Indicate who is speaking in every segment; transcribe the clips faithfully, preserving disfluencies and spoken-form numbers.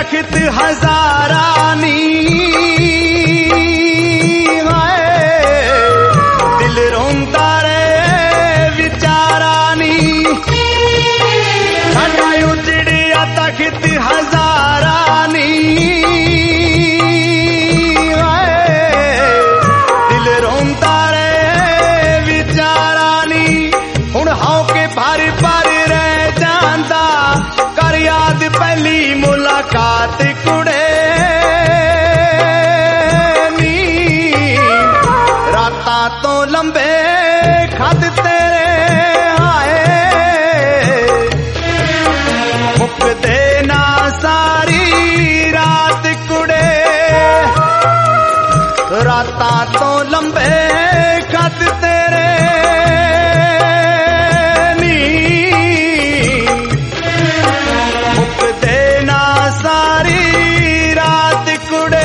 Speaker 1: तख्त हजारानी दिल रोंदा रे विचारानी साडा उजड़िया तख्त हजारानी दिल रोंदा रे विचारानी हुण हाउ के भर भर रह जांदा कर याद पहली मुलाकात कुड़े नी रातां तो लंबे खत तेरे आए मुकदे ना सारी रात कुड़े रातां तो लंबे खत तेरे नी मुकदे ना सारी रात कुड़े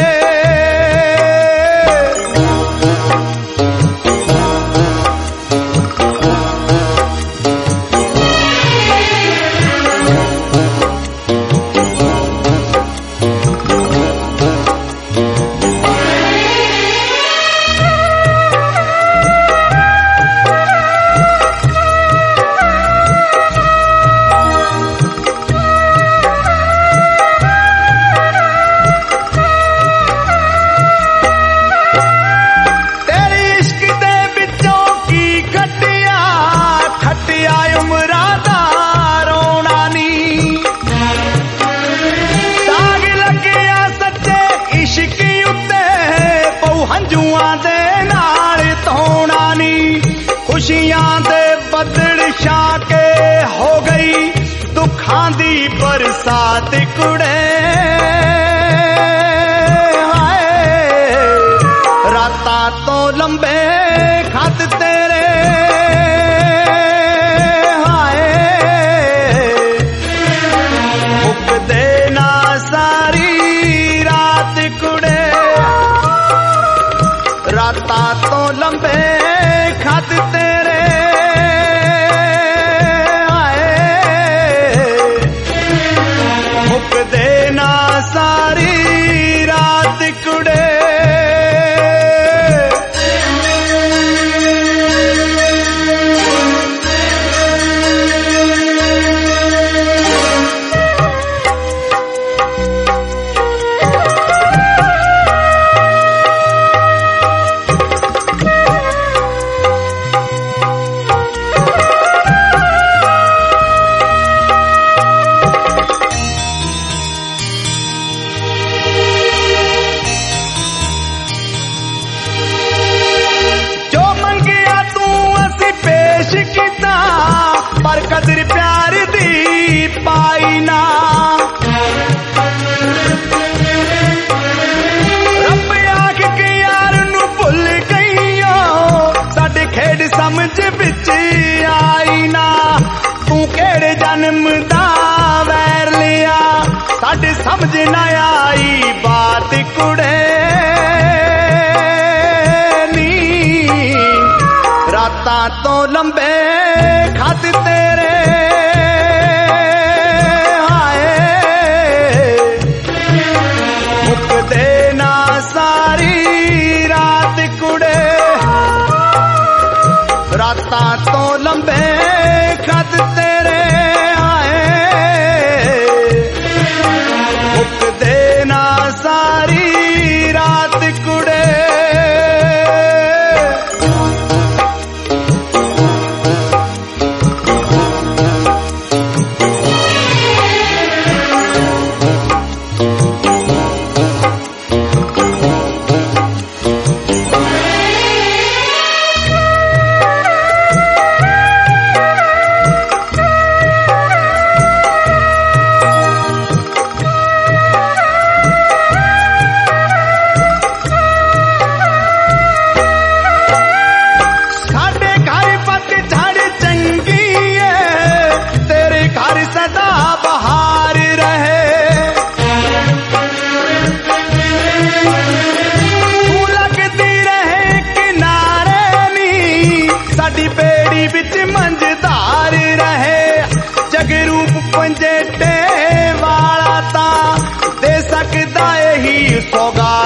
Speaker 1: खुशियां दे बदल छाके हो गई दुखां दी बरसात कुड़े हाय रातां तो लंबे खत तेरे हाय मुकदे ना सारी रात कुड़े रातां तो लंबे खत तेरे आए मुकदे ना सारी रात कुड़े पर कदर प्यार दी पाई ना रब आख के यार नू भुल गईयो साडे खेड समझ विच आई ना तू केड़े जन्म दा वैर लिया साडे समझ ना आई बात कुड़े नी रातां तो लंबे खत तेरे हाय मुकदे ना सारी रात कुड़े रातां तो लंबे खत तेरे हाय मुकदे ना सारी रात कुड़े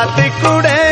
Speaker 1: ਰਾਤ ਕੁੜੇ